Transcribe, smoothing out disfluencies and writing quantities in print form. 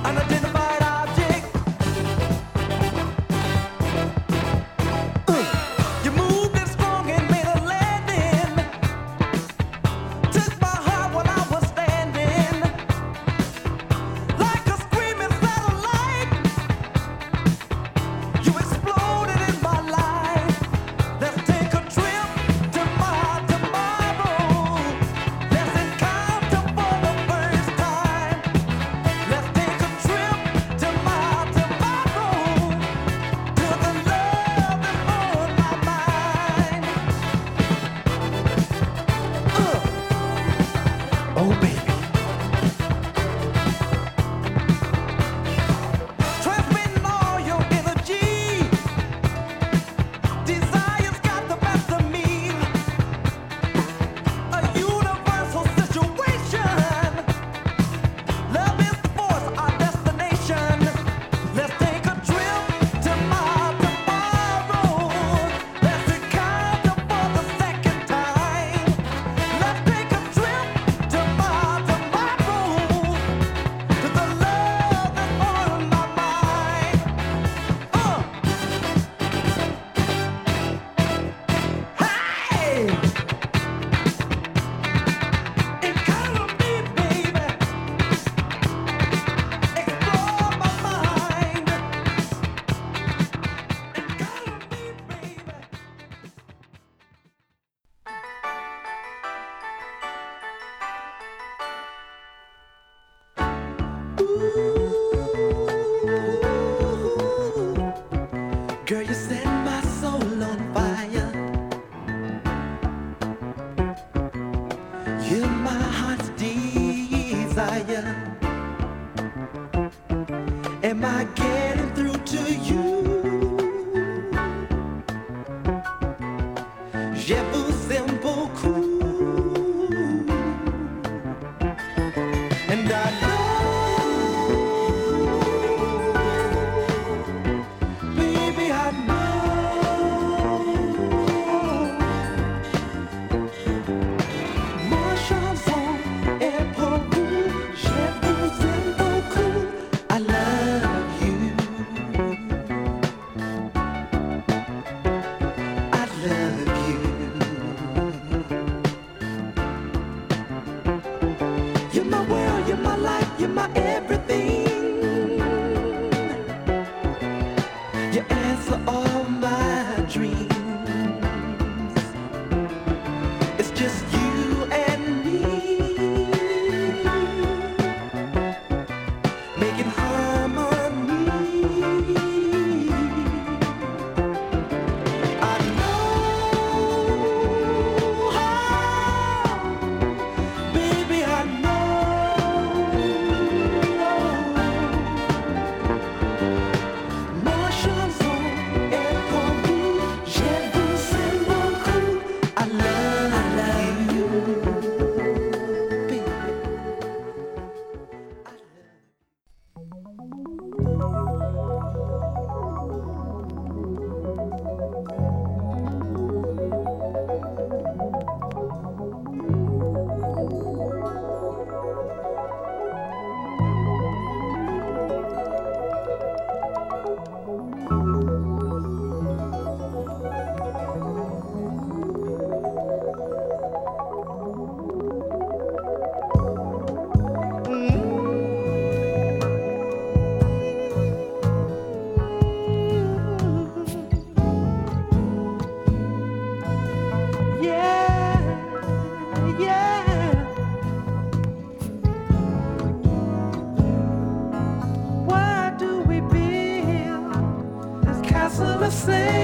unidentified object. You moved it strong and made a landing. Took my heart when I was standing, like a screaming satellite. You exploded in my life. Let's take a trip to my tomorrow. Let's encounter for the first time. Let's take a trip to my tomorrow, to the love that's on my mind. Oh baby, transmitting all your energy. Desire's got the best of me. A universal situation. Love is the force, our destination. Let's take a trip to my tomorrow. Let's encounter for the second time. Let's take a trip to my tomorrow, to the love that's on my mind. Hey! Encounter me, baby. Explore my mind. Encounter me, baby. Girl, you set my soul on fire. You're my heart's desire. Am I getting through to you? Je vous aime beaucoup. And I know, baby, I know. Mon chanson est pour vous. Je vous aime beaucoup. I love you. I love you. You're my world, you're my life, you're my everything. You answer all my dreams. It's just you and me, making harmony. I know, baby, I know. Mon chanson est pour vous. Je vous aime beaucoup. I love you, baby. I love you. Yeah, yeah. Why do we build this castle of sand?